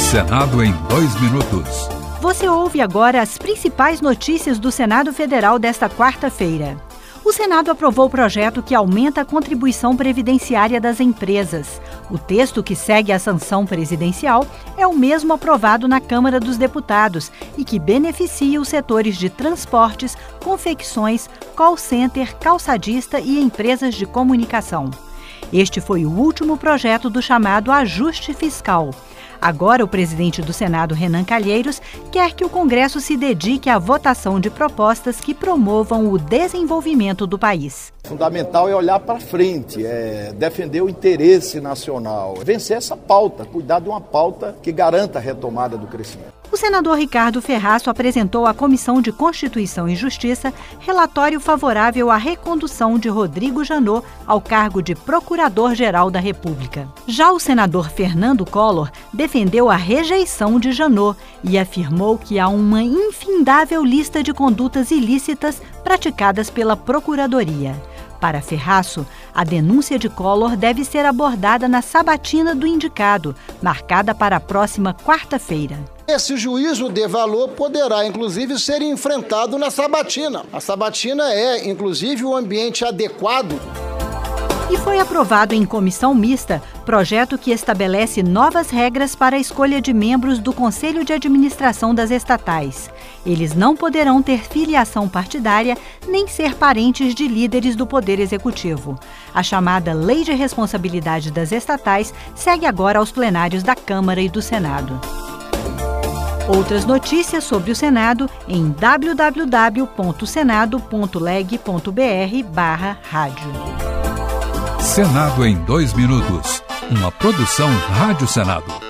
Senado em 2 minutos. Você ouve agora as principais notícias do Senado Federal desta quarta-feira. O Senado aprovou o projeto que aumenta a contribuição previdenciária das empresas. O texto que segue a sanção presidencial é o mesmo aprovado na Câmara dos Deputados e que beneficia os setores de transportes, confecções, call center, calçadista e empresas de comunicação. Este foi o último projeto do chamado ajuste fiscal. Agora, o presidente do Senado, Renan Calheiros, quer que o Congresso se dedique à votação de propostas que promovam o desenvolvimento do país. Fundamental é olhar para frente, defender o interesse nacional, vencer essa pauta, cuidar de uma pauta que garanta a retomada do crescimento. O senador Ricardo Ferraço apresentou à Comissão de Constituição e Justiça relatório favorável à recondução de Rodrigo Janot ao cargo de Procurador-Geral da República. Já o senador Fernando Collor defendeu a rejeição de Janot e afirmou que há uma infindável lista de condutas ilícitas praticadas pela Procuradoria. Para Ferraço, a denúncia de Collor deve ser abordada na sabatina do indicado, marcada para a próxima quarta-feira. Esse juízo de valor poderá, inclusive, ser enfrentado na sabatina. A sabatina é, inclusive, o ambiente adequado. E foi aprovado em comissão mista projeto que estabelece novas regras para a escolha de membros do Conselho de Administração das estatais. Eles não poderão ter filiação partidária nem ser parentes de líderes do Poder Executivo. A chamada Lei de Responsabilidade das Estatais segue agora aos plenários da Câmara e do Senado. Outras notícias sobre o Senado em www.senado.leg.br/rádio. Senado em 2 minutos. Uma produção Rádio Senado.